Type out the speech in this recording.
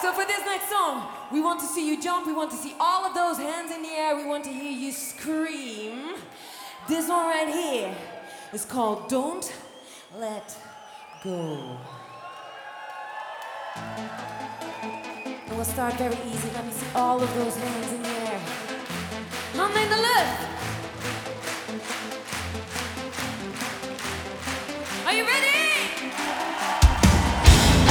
So for this next song, we want to see you jump, we want to see all of those hands in the air, we want to hear you scream. This one right here is called Don't Let Go. And we'll start very easy. Let me see all of those hands in the air. On the left.